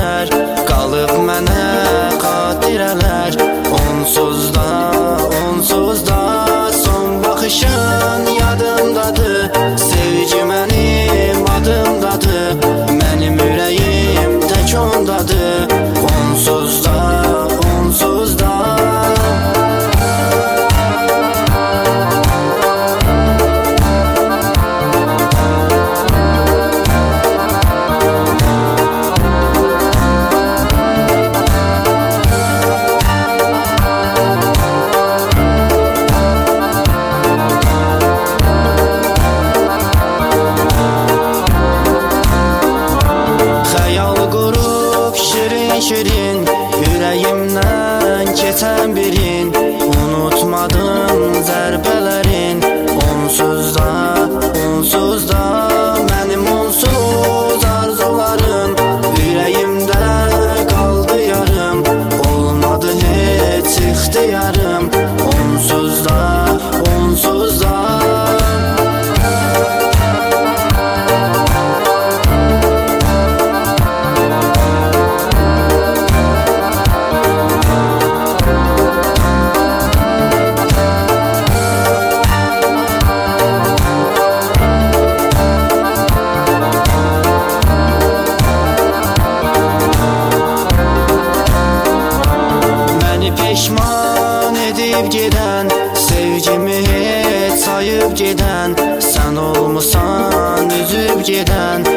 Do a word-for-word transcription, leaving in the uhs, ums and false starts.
xatirələr, qalıb mənə xatirələr. Onsuz da, onsuz da son baxışın yadımdadır. Sevgi mənim adımdadır, mənim ürəyim tək ondadır. Onsuz da, onsuz da şirin ürəyimdən keçən birin, unutmadım zərbələrin. Onsuz da, onsuz da mənim onsuz arzularım ürəyimdə qaldı yarım, olmadı heç ixtiyarım. Onsuz da, onsuz da peşman edib gedən, sevgimi heç sayıb gedən, sən olmusan üzüb gedən.